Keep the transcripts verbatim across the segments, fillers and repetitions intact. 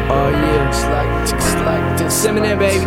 Oh yeah, it's like, it's like this. Eminem, baby.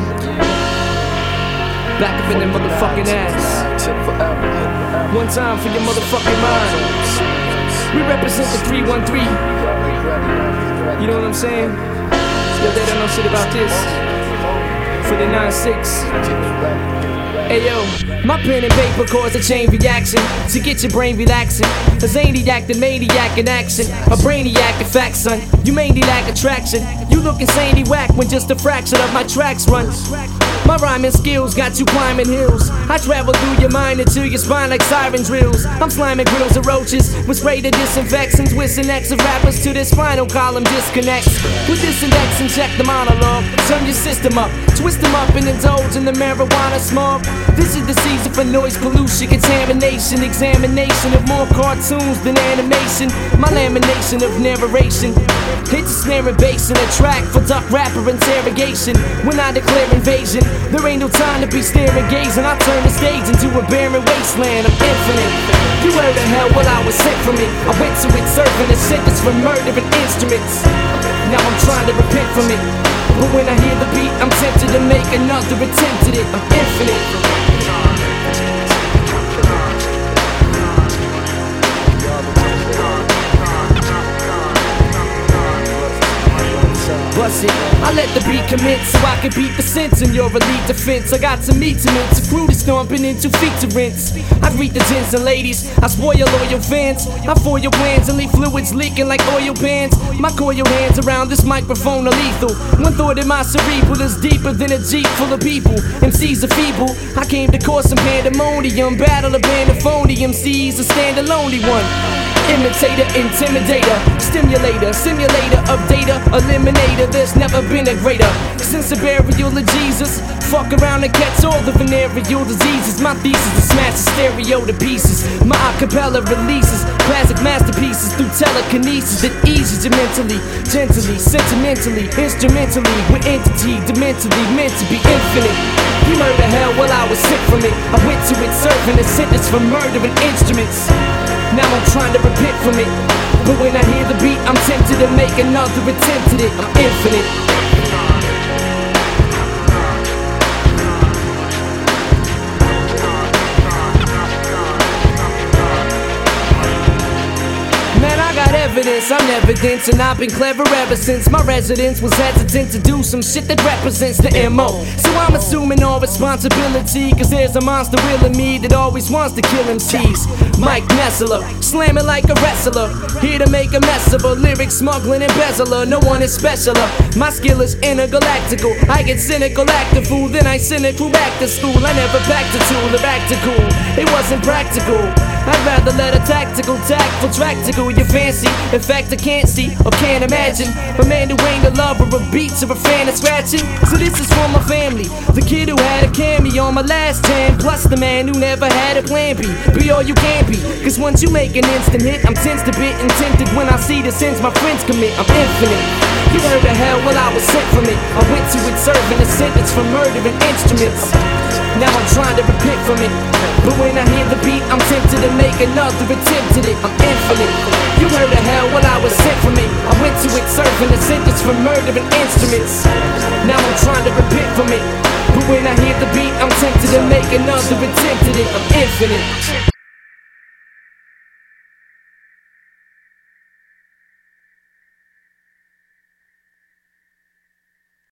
Back up in that motherfucking ass. One time for your motherfucking mind. We represent the three one three. You know what I'm saying? Yo, they don't know shit about this. For the nine six. Ayo, my pen and paper cause a chain reaction to get your brain relaxing. A zaniac, the maniac in action. A brainiac in fact, son. You mainly lack attraction. You look insanely whack when just a fraction of my tracks run. My rhyming skills got you climbing hills. I travel through your mind until your spine like siren drills. I'm sliming grills of roaches with spray to disinfectants, with an X of rappers to their spinal column disconnects. With this index and check the monologue. Turn your system up, twist them up and indulge in the marijuana smog. This is the season for noise pollution, contamination, examination of more cartoons than animation. My lamination of narration. Hit the snare and bass in a track for duck rapper interrogation. When I declare invasion, there ain't no time to be staring, gazing. I turn the stage into a barren wasteland. I'm infinite. You heard of hell, well I was sent from it. I went to it serving a sentence for murdering instruments. Now I'm trying to repent from it, but when I hear the beat, I'm tempted to make another attempt at it. I'm infinite. Bust it. I let the beat commit so I can beat the sense in your elite defense. I got some meat to mince, a crew to stomping into feet to rinse. I greet the gents and ladies, I spoil loyal fans. I foil your plans and leave fluids leaking like oil pans. My coil hands around this microphone are lethal. One thought in my cerebral is deeper than a jeep full of people. M Cs are feeble, I came to cause some pandemonium. Battle a band of phony M Cs, a stand-alone one. Imitator, intimidator, stimulator, simulator of data, eliminator. There's never been a greater since the burial of Jesus. Fuck around and catch all the venereal diseases. My thesis is smash the stereo to pieces. My acapella releases classic masterpieces through telekinesis that eases you mentally, gently, sentimentally, instrumentally, with entity, dementally meant to be infinite. You murder hell while I was sick from it. I went to it serving a sentence for murdering instruments. Now I'm trying to repent from it, but when I hear the beat, I'm tempted to make another attempt at it. I'm infinite. Evidence, I'm evidence, and I've been clever ever since my residence was hesitant to do some shit that represents the M O. So I'm assuming all responsibility, cause there's a monster will in me that always wants to kill M Cs. Mike Nessler, slamming like a wrestler, here to make a mess of a lyric smuggling embezzler. No one is specialer, my skill is intergalactical. I get cynical, act a fool, then I cynical back to school. I never packed a tool or act a cool, it wasn't practical. I'd rather let a tactical, tactful, tractical you fancy. In fact, I can't see or can't imagine a man who ain't a lover of beats or a fan of scratching. So this is for my family, the kid who had a cameo on my last jam, plus the man who never had a plan B. Be all you can be, cause once you make an instant hit, I'm tensed a bit and tempted when I see the sins my friends commit. I'm infinite. You heard of hell, well I was sent from it. I went to it serving a sentence for murdering instruments. Now I'm trying to repent from it, but when I hear the beat, I'm tempted to make another attempt at it. I'm infinite. You heard of hell, well I was sent from it. I went to it serving a sentence for murdering instruments. Now I'm trying to repent from it, but when I hear the beat, I'm tempted to make another attempt at it. I'm infinite.